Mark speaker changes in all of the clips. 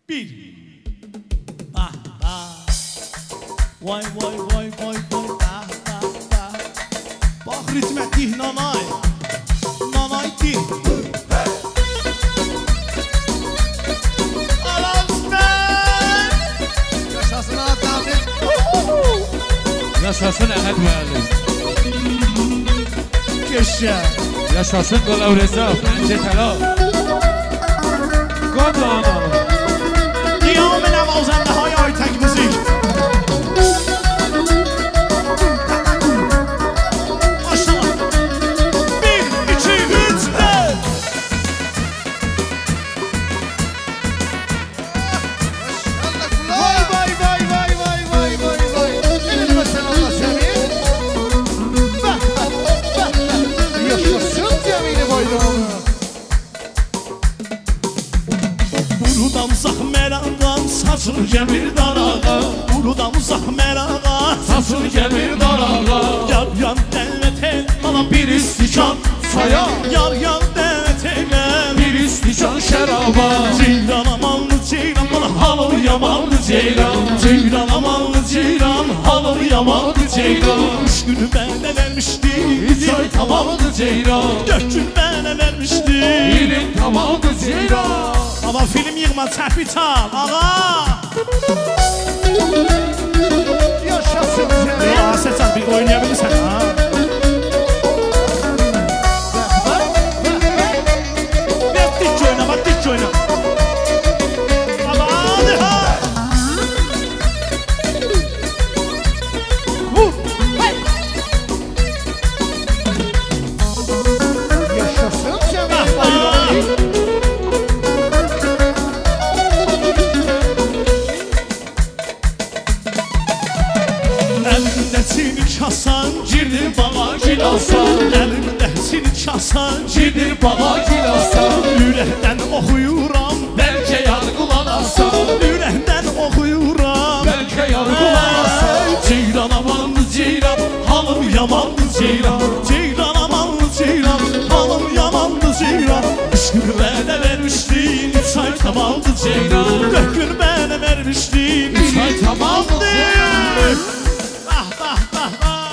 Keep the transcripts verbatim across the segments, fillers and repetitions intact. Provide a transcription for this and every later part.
Speaker 1: Bir. Bah bah. Vay vay vay vay vay. Bah bah bah. Bak ritme dih nanay. Nanay dih. Alamsın.
Speaker 2: Yaşasın Adami.
Speaker 3: Yaşasın Əhəd müəllim.
Speaker 1: Keşke.
Speaker 3: Yaşasın Qolav Reza, Pəncə Təla. Qadla analım.
Speaker 1: Qiyam nəvazəndə hay aytək müzik. Maşallah. Bir, iki, üç, dört.
Speaker 2: Vay vay vay vay vay vay vay vay. Elime sen Allah seni. Bak bak bak bak. Yaşasın Cemili bayramı.
Speaker 1: Buradan uzaq mərağa, saçın gəmir darağa. Buradan uzaq mərağa,
Speaker 3: Saçın gəmir darağa.
Speaker 1: yar yar dəvət el, bana bir istikan
Speaker 3: Saya.
Speaker 1: Yar yar dəvət elə,
Speaker 3: Bir istikan şəraba.
Speaker 1: ceyran amanlı ceyran, bana halır yamanlı ceyran. Ceyran amanlı ceyran, halır yamanlı ceyran. Üç günü mənə vermişdi,
Speaker 3: Üç ay tamamdı ceyran.
Speaker 1: dört gün mənə vermişdi.
Speaker 3: İlin tamamdı ceyran.
Speaker 1: Ama film yığma, təpi çal, ağa.
Speaker 2: Yaşasın Cemili.
Speaker 1: Ya Seçal, bir oynayabilirsən ha.
Speaker 2: Bak bak bak bak.
Speaker 1: Biraz dik oyna, bak dik oyna. Ama hadi ha. Vur. Hey.
Speaker 2: Yaşasın Cemili
Speaker 1: Ah,
Speaker 2: bayramı.
Speaker 1: Əlimdə çinik hasan, girdi bağa gilasan. Əlimdə çinik hasan,
Speaker 3: Gidir baba gilasa.
Speaker 1: ürəkdən oxuyuram.
Speaker 3: Bəlkə yargılanasan.
Speaker 1: Ürəkdən oxuyuram.
Speaker 3: Bəlkə yargılanasan.
Speaker 1: Ceyran amanlı ceyran, halım yamanlı ceyran. Ceyran amanlı ceyran, halım yamanlı ceyran. Üç gün mənə vermişdin, üç ay tamamdı ceyran. Dört gün mənə vermişdin,
Speaker 3: Üç ay tamamdı ceyran.
Speaker 1: Ah bah bah bah.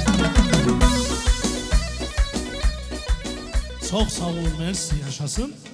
Speaker 1: Çok sağ olun, mersi, yaşasın.